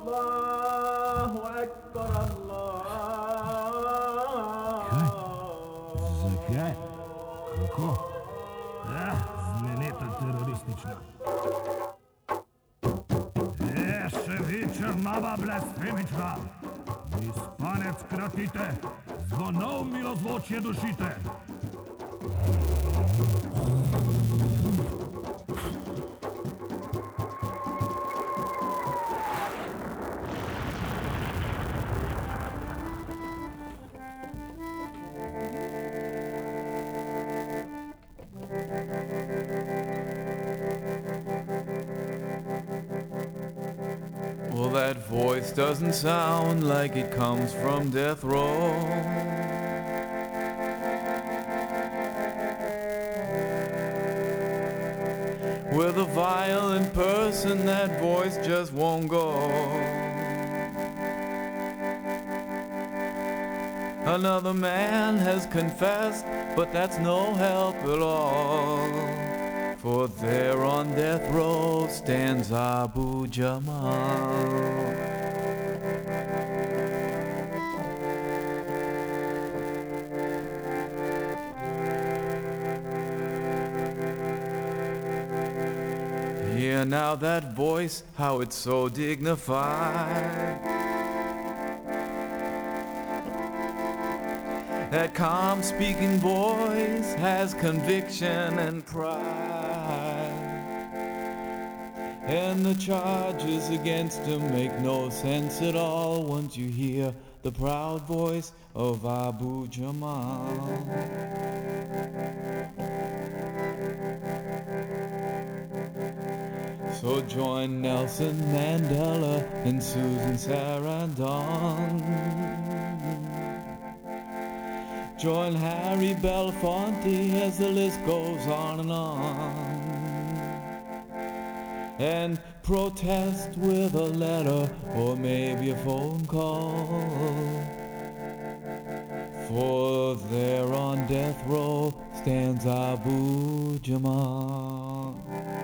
Zakaj? Kako? Zneneta teroristična. Še večer nova blasfemična. Izpanec kratite, zvonov milozvočje dušite. Well, that voice doesn't sound like it comes from death row. With a violent person, that voice just won't go. Another man has confessed, but that's no help at all. For there on death row stands Abu Jamal. Hear now that voice, how it's so dignified. That calm speaking voice has conviction and pride. And the charges against him make no sense at all once you hear the proud voice of Abu Jamal. So join Nelson Mandela and Susan Sarandon. Join Harry Belafonte as the list goes on and on. And protest with a letter or maybe a phone call. For there on death row stands Abu Jamal.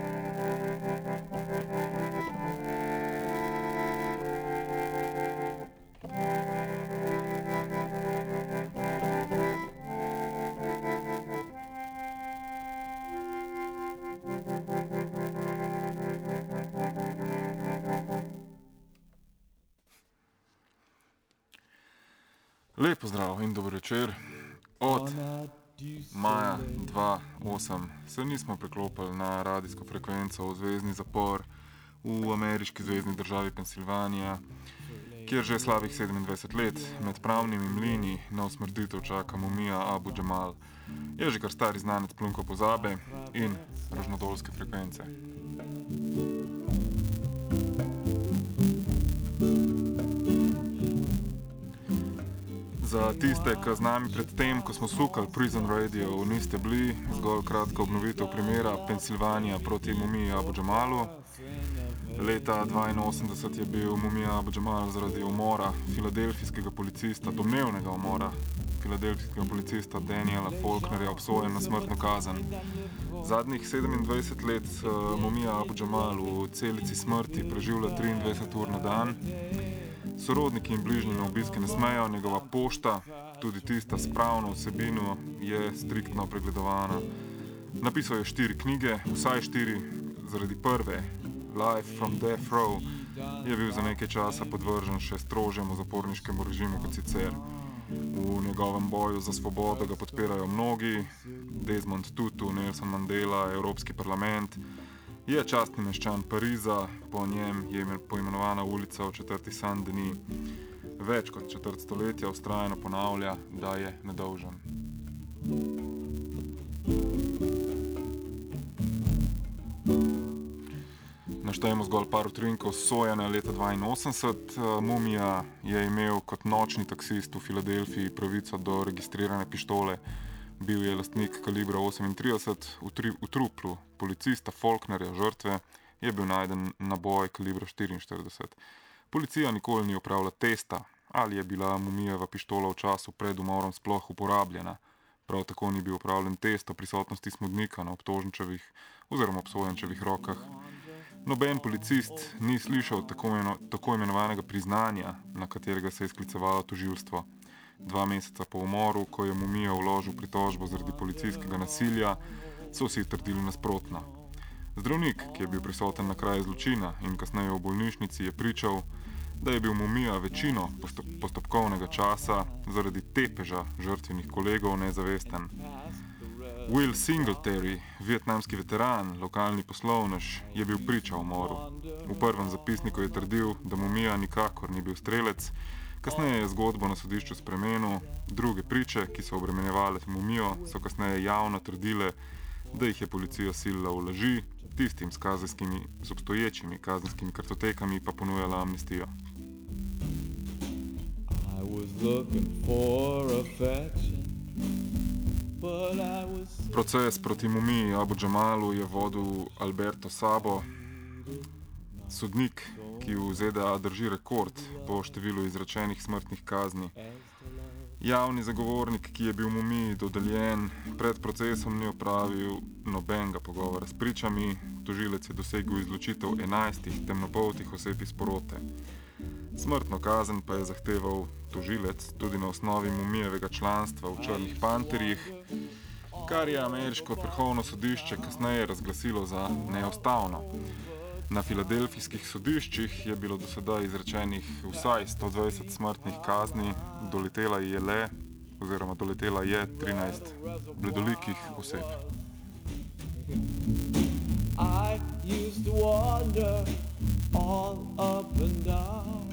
Lep pozdrav in dober večer. Od maja 2008 se nismo preklopili na radijsko frekvenco v zvezni zapor v ameriški zvezni državi Pensilvanija, kjer že slabih 27 let med pravnimi mlini na usmrtitev čaka mumija Abu Jamal. Je že kar stari znanec plunko pozabe in rožnodolske frekvence. Za tiste, ki z nami predtem, ko smo sukali Prison Radio, niste bili, zgolj kratka obnovitev primera Pensilvanija proti mumiji Abu Jamalu. Leta 1982 je bil mumija Abu Jamal zaradi umora filadelfijskega policista, domnevnega umora filadelfijskega policista Daniela Faulknerja obsojen na smrtno kazen. Zadnjih 27 let mumija Abu Jamal v celici smrti preživlja 23 ur na dan. Sorodniki in bližnji na obiske ne smejo, njegova pošta, tudi tista s pravno vsebino, je striktno pregledovana. Napisal je 4 knjige, vsaj 4, zaradi prve, Life from Death Row, je bil za nekaj časa podvržen še strožjemu zaporniškemu režimu kot sicer. V njegovem boju za svobodo ga podpirajo mnogi, Desmond Tutu, Nelson Mandela, Evropski parlament. Je častni meščan Pariza, po njem je poimenovana ulica v četrti Saint-Denis. Več kot četrt stoletja vztrajno ponavlja, da je nedolžen. Naštejemo zgolj par utrinkov sojene leta 1982. Mumija je imel kot nočni taksist v Filadelfiji pravico do registrirane pištole. Bil je lastnik kalibra 38, v truplu policista Faulknerja, žrtve, je bil najden naboj kalibra 44. Policija nikoli ni opravila testa, ali je bila mumijeva pištola v času pred umorom sploh uporabljena. Prav tako ni bil opravljen test o prisotnosti smodnika na obtoženčevih oziroma obsojenčevih rokah. Noben policist ni slišal tako imenovanega priznanja, na katerega se je sklicevalo tožilstvo. 2 meseca po umoru, ko je Mumija vložil pritožbo zaradi policijskega nasilja, so vsi trdili nasprotno. Zdravnik, ki je bil prisoten na kraju zločina in kasneje v bolnišnici, je pričal, da je bil Mumija večino postopkovnega časa zaradi tepeža žrtvenih kolegov nezavesten. Will Singletary, vietnamski veteran, lokalni poslovnež, je bil priča umoru. V prvem zapisniku je trdil, da Mumija nikakor ni bil strelec, kasneje je zgodbo na sodišču spremenil, druge priče, ki so obremenjevale Mumijo, so kasneje javno trdile, da jih je policija silila v laži, tistim z obstoječimi kazenskimi kartotekami pa ponujala amnestijo. Proces proti Mumiji Abu Jamalu je vodil Alberto Sabo, sodnik, ki v ZDA drži rekord po številu izrečenih smrtnih kazni. Javni zagovornik, ki je bil Mumiji dodeljen, pred procesom ni opravil nobenega pogovora s pričami, tožilec je dosegel izločitev 11 temnopoltih oseb iz porote. Smrtno kazen pa je zahteval tožilec tudi na osnovi Mumijevega članstva v Črnih panterjih, kar je ameriško vrhovno sodišče kasneje razglasilo za neustavno. Na filadelfijskih sodiščih je bilo do sedaj izrečenih vsaj 120 smrtnih kazni, doletela je 13 bledolikih oseb. I used to wander all up and down.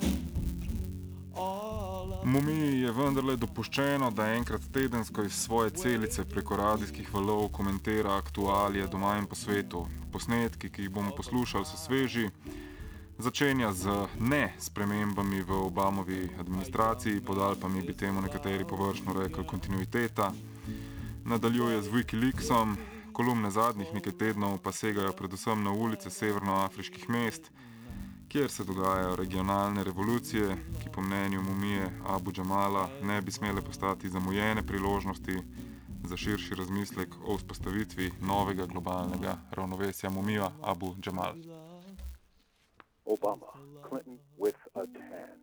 Mumiji je vendarle dopuščeno, da enkrat tedensko iz svoje celice preko radijskih valov komentira aktualije doma in po svetu. Posnetki, ki jih bomo poslušali, so sveži. Začenja z ne spremembami v Obamovi administraciji, pod Alpami bi temu nekateri površno rekli kontinuiteta. Nadaljuje z Wikileaksom, kolumne zadnjih nekaj tednov pa segajo predvsem na ulice severnoafriških mest, kjer se dogajajo regionalne revolucije, ki po mnenju Mumije Abu Jamala ne bi smele postati zamujene priložnosti za širši razmislek o vzpostavitvi novega globalnega ravnovesja. Mumija Abu Jamal. Obama, Clinton with a tan.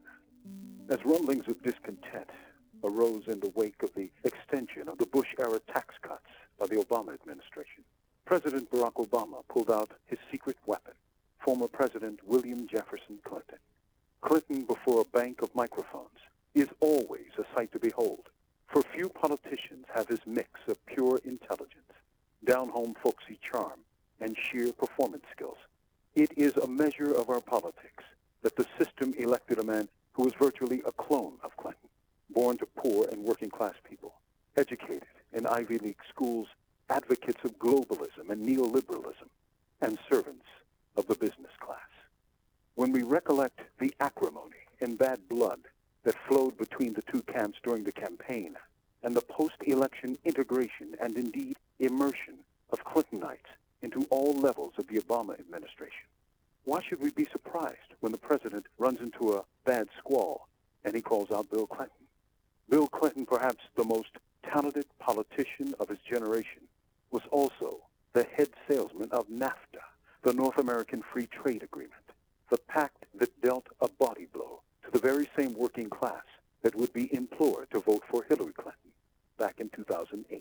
As rumblings of discontent arose in the wake of the extension of the Bush-era tax cuts by the Obama administration, President Barack Obama pulled out his secret weapon, former President William Jefferson Clinton. Clinton before a bank of microphones is always a sight to behold, for few politicians have his mix of pure intelligence, down-home folksy charm, and sheer performance skills. It is a measure of our politics that the system elected a man who was virtually a clone of Clinton, born to poor and working-class people, educated in Ivy League schools, advocates of globalism and neoliberalism, and servants of the business class. When we recollect the acrimony and bad blood that flowed between the two camps during the campaign and the post-election integration and indeed immersion of Clintonites into all levels of the Obama administration, why should we be surprised when the president runs into a bad squall and he calls out Bill Clinton? Bill Clinton, perhaps the most talented politician of his generation, was also the head salesman of NAFTA, the North American Free Trade Agreement, the pact that dealt a body blow to the very same working class that would be implored to vote for Hillary Clinton back in 2008.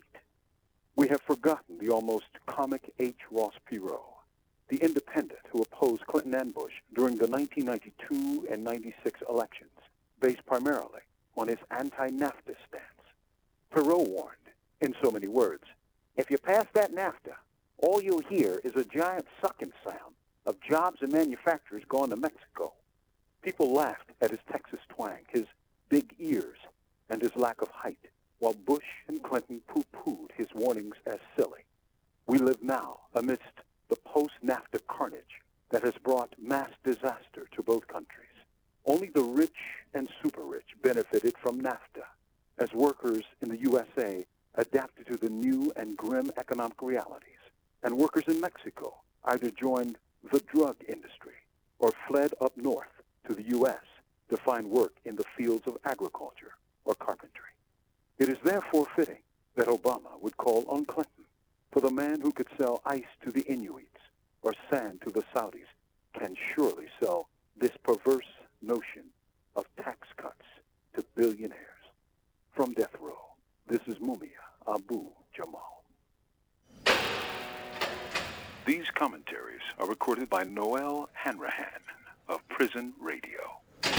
We have forgotten the almost comic H. Ross Perot, the independent who opposed Clinton and Bush during the 1992 and 96 elections, based primarily on his anti-NAFTA stance. Perot warned, in so many words, if you pass that NAFTA, all you'll hear is a giant sucking sound of jobs and manufacturers gone to Mexico. People laughed at his Texas twang, his big ears, and his lack of height, while Bush and Clinton pooh-poohed his warnings as silly. We live now amidst the post-NAFTA carnage that has brought mass disaster to both countries. Only the rich and super-rich benefited from NAFTA, as workers in the USA adapted to the new and grim economic realities, and workers in Mexico either joined the drug industry or fled up north to the U.S. to find work in the fields of agriculture or carpentry. It is therefore fitting that Obama would call on Clinton, for the man who could sell ice to the Inuits or sand to the Saudis can surely sell this perverse notion of tax cuts to billionaires. From death row, this is Mumia Abu Jamal. These commentaries are recorded by Noel Hanrahan of Prison Radio.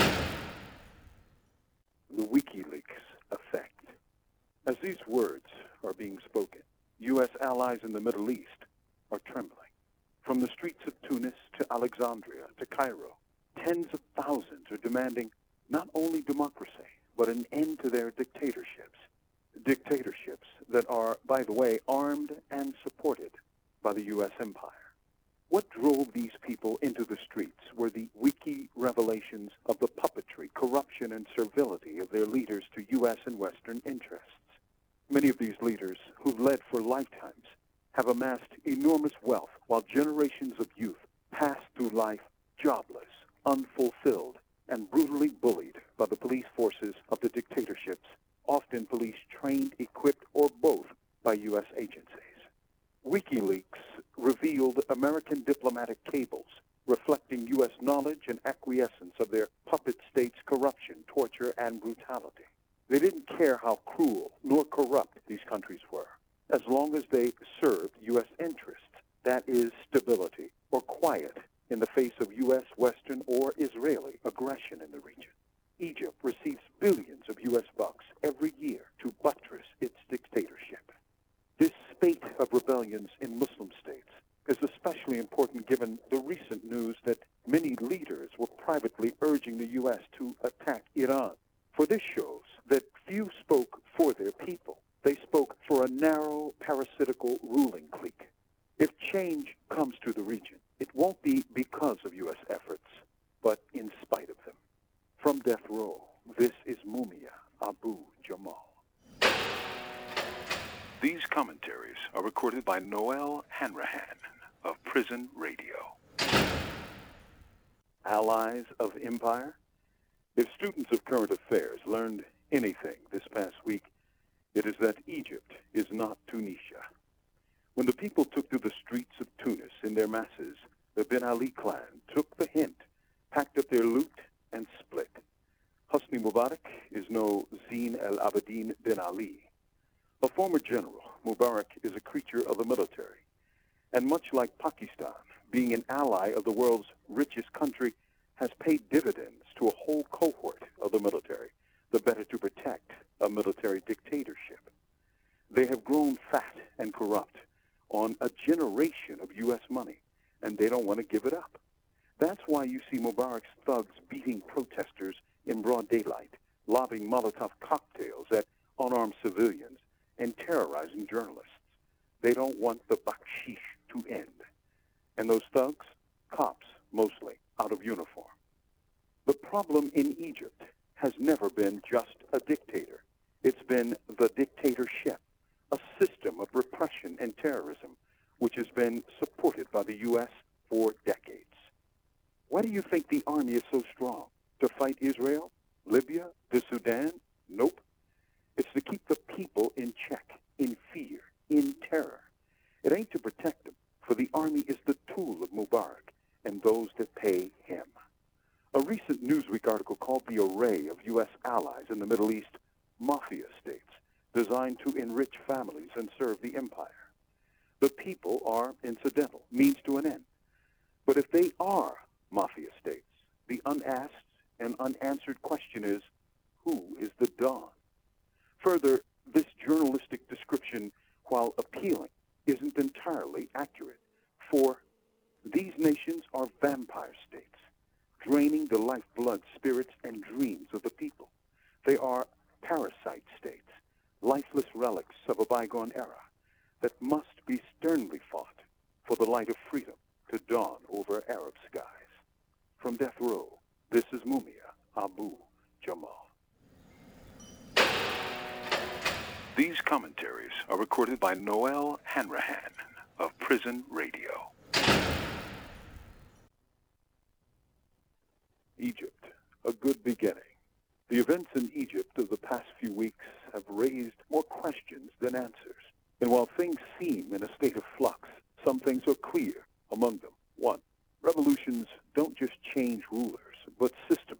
The WikiLeaks effect. As these words are being spoken, U.S. allies in the Middle East are trembling. From the streets of Tunis to Alexandria to Cairo, tens of thousands are demanding not only democracy, but an end to their dictatorships. Dictatorships that are, by the way, armed and supported by the U.S. empire. What drove these people into the streets were the wiki revelations of the puppetry, corruption, and servility of their leaders to U.S. and Western interests. Many of these leaders, who've led for lifetimes, have amassed enormous wealth while generations of youth pass through life jobless, unfulfilled, and brutally bullied by the police forces of the dictatorships, often police trained, equipped, or both by U.S. agencies. WikiLeaks revealed American diplomatic cables reflecting U.S. knowledge and acquiescence of their puppet state's corruption, torture, and brutality. They didn't care how cruel nor corrupt these countries were, as long as they served U.S. interests, that is, stability or quiet in the face of U.S., Western, or Israeli aggression in the region. Egypt receives billions of U.S. bucks every year to buttress its dictatorship. This spate of rebellions in Muslim states is especially important given the recent news that many leaders were privately urging the U.S. to attack Iran. For this shows that few spoke for their people. They spoke for a narrow, parasitical ruling clique. If change comes to the region, it won't be because of U.S. efforts, but in spite of them. From death row, this is Mumia Abu Jamal. These commentaries are recorded by Noel Hanrahan of Prison Radio. Allies of empire? If students of current affairs learned anything this past week, it is that Egypt is not Tunisia. When the people took to the streets of Tunis in their masses, the Ben Ali clan took the hint, packed up their loot, and split. Hosni Mubarak is no Zine el-Abidine Ben Ali. A former general, Mubarak is a creature of the military. And much like Pakistan, being an ally of the world's richest country, has paid dividends to a whole cohort of the military, the better to protect a military dictatorship. They have grown fat and corrupt on a generation of U.S. money, and they don't want to give it up. That's why you see Mubarak's thugs beating protesters in broad daylight, lobbing Molotov cocktails at unarmed civilians, and terrorizing journalists. They don't want the bakshish to end. And those thugs? Cops, mostly, out of uniform. The problem in Egypt has never been just a dictator. It's been the dictatorship, a system of repression and terrorism, which has been supported by the U.S. for decades. Why do you think the army is so strong? To fight Israel? Libya? The Sudan? Nope. It's to keep the people in check, in fear, in terror. It ain't to protect them, for the army is the tool of Mubarak and those that pay him. A recent Newsweek article called the array of U.S. allies in the Middle East mafia states, designed to enrich families and serve the empire. The people are incidental, means to an end. But if they are mafia states, the unasked and unanswered question is, who is the Don? Further, this journalistic description, while appealing, isn't entirely accurate, for these nations are vampire states, draining the lifeblood, spirits, and dreams of the people. They are parasite states, lifeless relics of a bygone era that must be sternly fought for the light of freedom to dawn over Arab skies. From death row, this is Mumia Abu Jamal. These commentaries are recorded by Noel Hanrahan of Prison Radio. Egypt, a good beginning. The events in Egypt of the past few weeks have raised more questions than answers. And while things seem in a state of flux, some things are clear among them. 1. Revolutions don't just change rulers, but systems.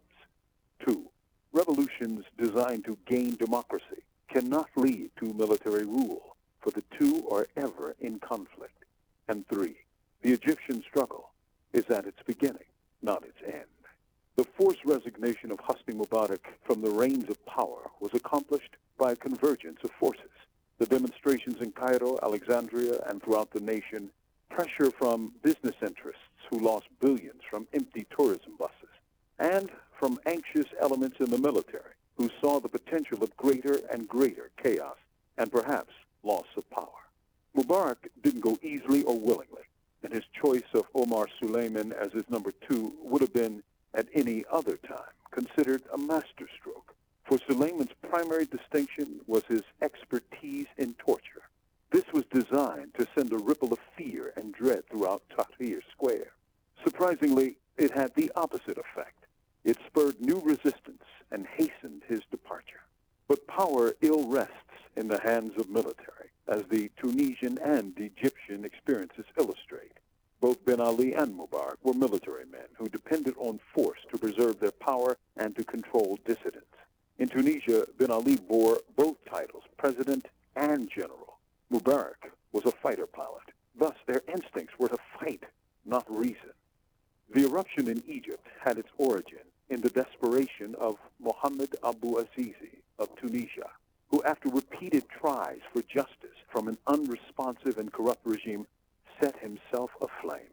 2. Revolutions designed to gain democracy cannot lead to military rule, for the two are ever in conflict. And 3. The Egyptian struggle is at its beginning, not its end. The forced resignation of Hosni Mubarak from the reins of power was accomplished by a convergence of forces. The demonstrations in Cairo, Alexandria, and throughout the nation, pressure from business interests who lost billions from empty tourism buses, and from anxious elements in the military who saw the potential of greater and greater chaos and perhaps loss of power. Mubarak didn't go easily or willingly, and his choice of Omar Suleiman as his number 2 would have been, at any other time, considered a masterstroke. For Suleiman's primary distinction was his expertise in torture. This was designed to send a ripple of fear and dread throughout Tahrir Square. Surprisingly, it had the opposite effect. It spurred new resistance and hastened his departure. But power ill rests in the hands of military, as the Tunisian and Egyptian experiences illustrate. Both Ben Ali and Mubarak were military men who depended on force to preserve their power and to control dissidents. In Tunisia, Ben Ali bore both titles, president and general. Mubarak was a fighter pilot. Thus, their instincts were to fight, not reason. The eruption in Egypt had its origin in the desperation of Mohammed Abu Azizi of Tunisia, who, after repeated tries for justice from an unresponsive and corrupt regime, set himself aflame.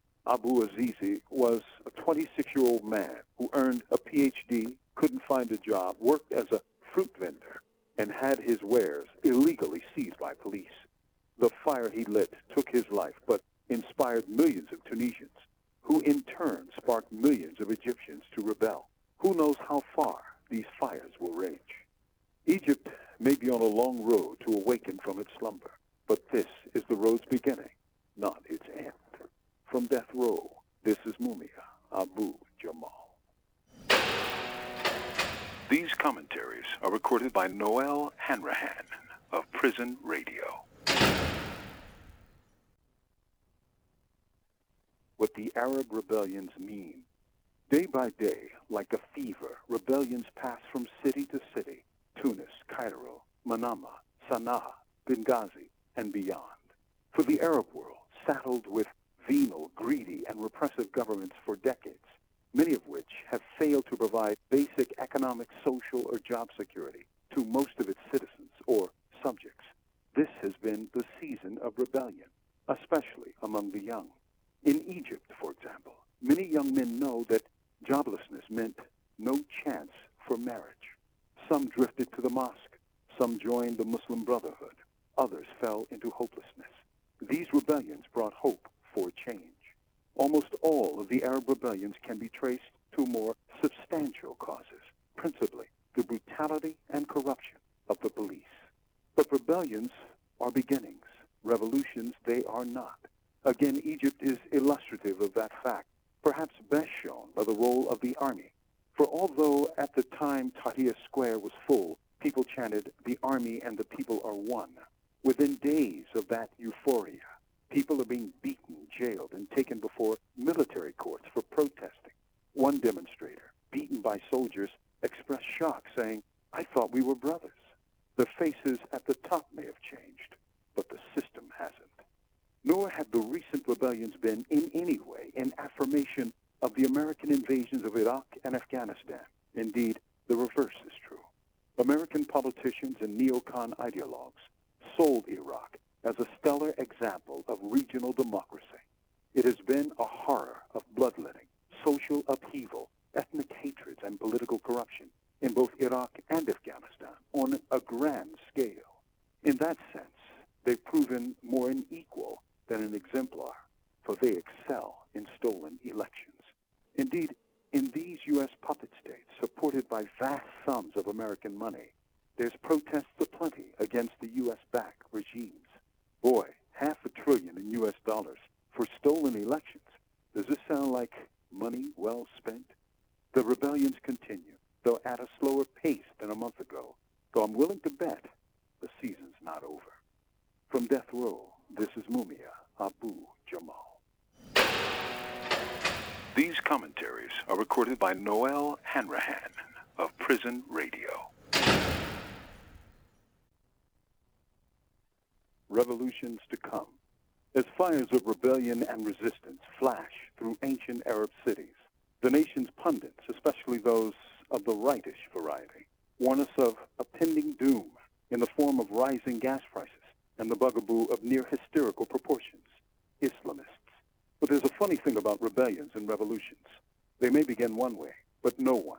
Abu Azizi was a 26-year-old man who earned a PhD, couldn't find a job, worked as a fruit vendor, and had his wares illegally seized by police. The fire he lit took his life, but inspired millions of Tunisians, who in turn sparked millions of Egyptians to rebel. Who knows how far these fires will rage? Egypt may be on a long road to awaken from its slumber, but this is the road's beginning, not its end. From death row, this is Mumia Abu Jamal. These commentaries are recorded by Noel Hanrahan of Prison Radio. What the Arab rebellions mean. Day by day, like a fever, rebellions pass from city to city, Tunis, Cairo, Manama, Sana'a, Benghazi, and beyond. For the Arab world, saddled with venal, greedy, and repressive governments for decades, many of which have failed to provide basic economic, social, or job security to most of its citizens or subjects. This has been the season of rebellion, especially among the young. In Egypt, for example, many young men know that joblessness meant no chance for marriage. Some drifted to the mosque. Some joined the Muslim Brotherhood. Others fell into hopelessness. These rebellions brought hope for change. Almost all of the Arab rebellions can be traced to more substantial causes, principally the brutality and corruption of the police. But rebellions are beginnings. Revolutions, they are not. Again, Egypt is illustrative of that fact, perhaps best shown by the role of the army. For although at the time Tahrir Square was full, people chanted, "The army and the people are one." Within days of that euphoria, people are being beaten, jailed, and taken before military courts for protesting. One demonstrator, beaten by soldiers, expressed shock, saying, "I thought we were brothers." The faces at the top may have changed, but the system hasn't. Nor have the recent rebellions been in any way an affirmation of the American invasions of Iraq and Afghanistan. Indeed, the reverse is true. American politicians and neocon ideologues sold Iraq as a stellar example of regional democracy. It has been a horror of bloodletting, social upheaval, ethnic hatreds, and political corruption in both Iraq and Afghanistan on a grand scale. In that sense, they've proven more an equal than an exemplar, for they excel in stolen elections. Indeed, in these U.S. puppet states, supported by vast sums of American money, there's protests aplenty against the U.S.-backed regimes. Boy, $500 billion in U.S. dollars for stolen elections. Does this sound like money well spent? The rebellions continue, though at a slower pace than a month ago, though I'm willing to bet the season's not over. From death row, this is Mumia Abu Jamal. These commentaries are recorded by Noel Hanrahan of Prison Radio. Revolutions to come. As fires of rebellion and resistance flash through ancient Arab cities, the nation's pundits, especially those of the rightish variety, warn us of a pending doom in the form of rising gas prices and the bugaboo of near hysterical proportions, Islamists. But there's a funny thing about rebellions and revolutions. They may begin one way, but no one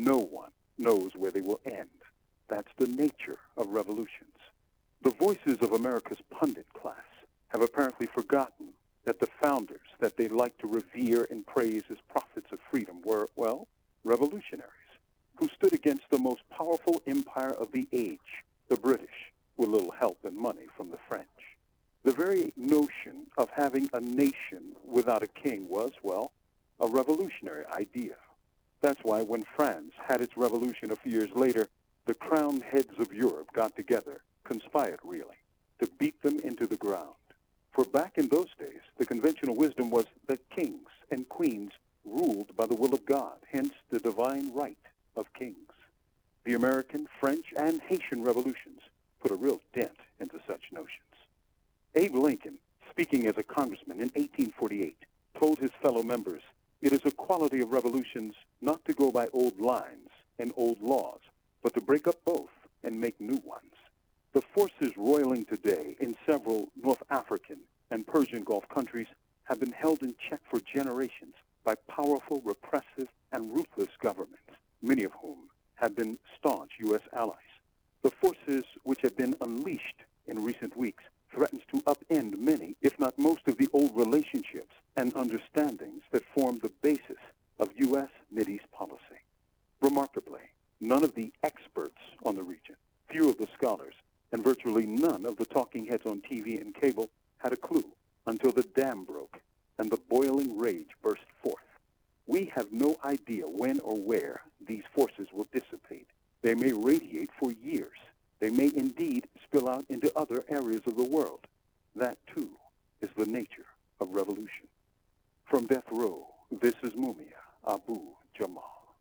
knows where they will end. That's the nature of revolutions. The voices of America's pundit class have apparently forgotten that the founders that they like to revere and praise as prophets of freedom were, well, revolutionaries, who stood against the most powerful empire of the age, the British, with little help and money from the French. The very notion of having a nation without a king was, well, a revolutionary idea. That's why when France had its revolution a few years later, the crowned heads of Europe got together, conspired really, to beat them into the ground. For back in those days, the conventional wisdom was that kings and queens ruled by the will of God, hence the divine right of kings. The American, French, and Haitian revolutions put a real dent into such notions. Abe Lincoln, speaking as a congressman in 1848, told his fellow members, "It is a quality of revolutions not to go by old lines and old laws, but to break up both and make new ones." The forces roiling today in several North African and Persian Gulf countries have been held in check for generations by powerful, repressive, and ruthless governments, many of whom have been staunch U.S. allies. The forces which have been unleashed in recent weeks threatens to upend many, if not most, of the old relationships and understandings that form the basis of U.S. Mideast policy. Remarkably, none of the experts on the region, few of the scholars, and virtually none of the talking heads on TV and cable had a clue until the dam broke and the boiling rage burst forth. We have no idea when or where these forces will dissipate. They may radiate for years. They may indeed spill out into other areas of the world. That, too, is the nature of revolution. From death row, this is Mumia Abu Jamal.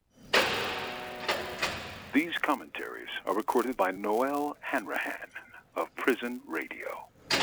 These commentaries are recorded by Noel Hanrahan of Prison Radio.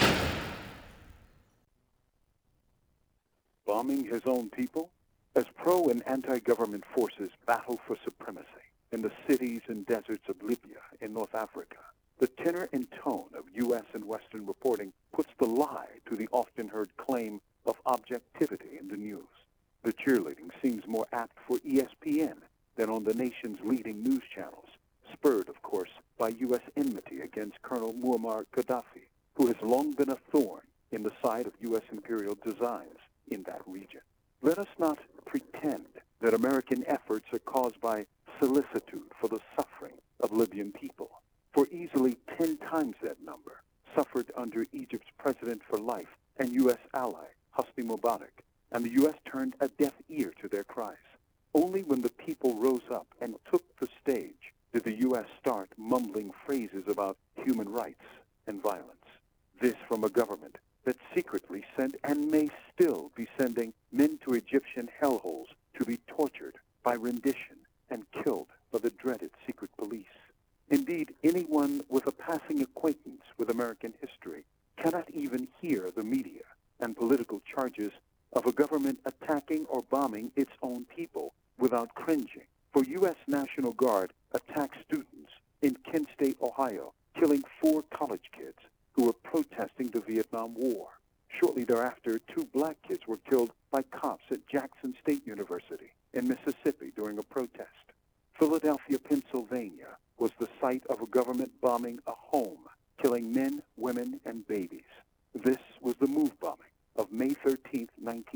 Bombing his own people? As pro- and anti-government forces battle for supremacy in the cities and deserts of Libya in North Africa, the tenor and tone of U.S. and Western reporting puts the lie to the often-heard claim of objectivity in the news. The cheerleading seems more apt for ESPN than on the nation's leading news channels, spurred, of course, by U.S. enmity against Colonel Muammar Gaddafi, who has long been a thorn in the side of U.S. imperial designs in that region. Let us not pretend that American efforts are caused by solicitude for the suffering of Libyan people, for easily 10 times that number suffered under Egypt's president for life and U.S. ally, Hosni Mubarak, and the U.S. turned a deaf ear to their cries. Only when the people rose up and took the stage did the U.S. start mumbling phrases about human rights and violence. This from a government that secretly sent and may still be sending men to Egyptian hellholes to be tortured by rendition and killed by the dreaded secret police. Indeed, anyone with a passing acquaintance with American history cannot even hear the media and political charges of a government attacking or bombing its own people without cringing. For U.S. National Guard attacked students in Kent State, Ohio, killing 4 college kids who were protesting the Vietnam War. Shortly thereafter, 2 black kids were killed by cops at Jackson State University in Mississippi during a protest. Philadelphia, Pennsylvania was the site of a government bombing a home, killing men, women, and babies. This was the MOVE bombing of May 13,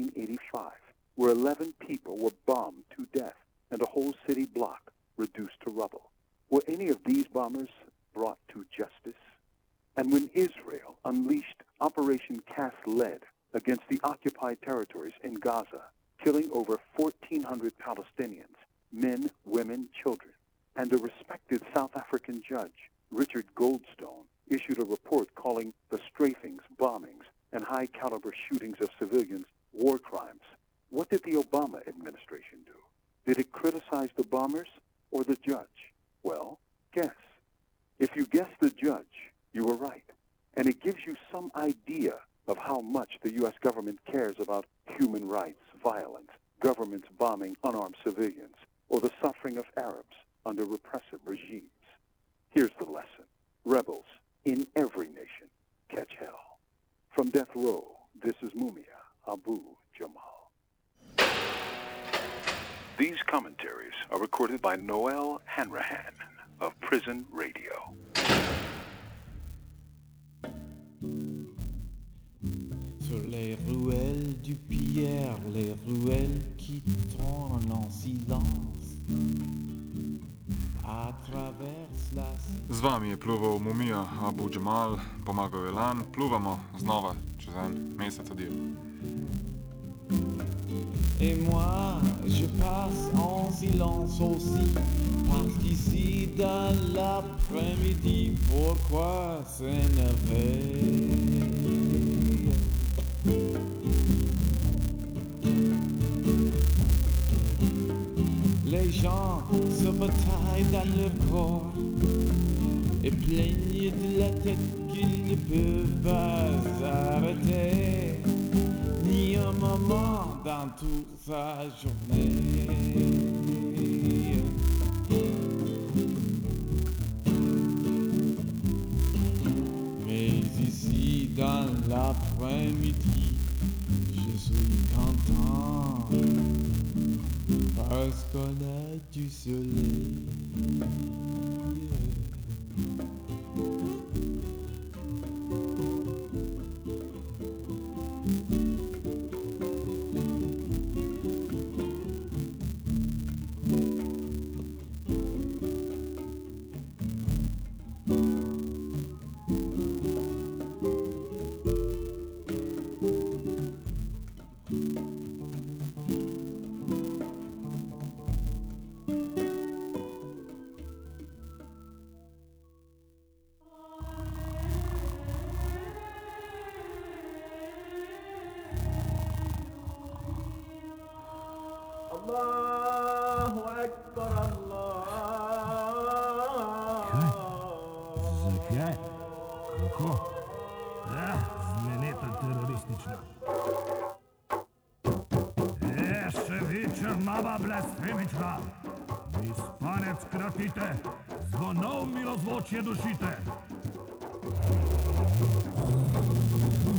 1985, where 11 people were bombed to death and a whole city block reduced to rubble. Were any of these bombers brought to justice? And when Israel unleashed Operation Cast Lead against the occupied territories in Gaza, killing over 1,400 Palestinians, men, women, children, and a respected South African judge, Richard Goldstone, issued a report calling the strafings, bombings, and high-caliber shootings of civilians war crimes, what did the the Obama administration do? Did it criticize the bombers or the judge? Well, guess. If you guess the judge, you were right. And it gives you some idea of how much the U.S. government cares about human rights, violence, governments bombing unarmed civilians, or the suffering of Arabs under repressive regimes. Here's the lesson. Rebels in every nation catch hell. From death row, this is Mumia Abu Jamal. These commentaries are recorded by Noel Hanrahan of Prison Radio. Sur les ruelles du Pierre, les ruelles qui tournent en silence. À travers la... Z vami je pluval Mumija Abu Jamal, pomagal je Elan, pluvamo znova čez en mesec, adijo. Et moi, je passe en silence aussi, parce qu'ici dans l'après-midi, pourquoi s'énerver? Les gens se bataillent dans leur corps et plaignent de la tête qu'ils ne peuvent pas arrêter, ni un moment dans toute sa journée. Mais ici dans l'après-midi, je suis content parce qu'on a du soleil. الله أكبر Zakaj? Kako? Zmeneta teroristična. Še vi črnava blasfemična! Vi spanec kratite, zvonov milozvočje dušite!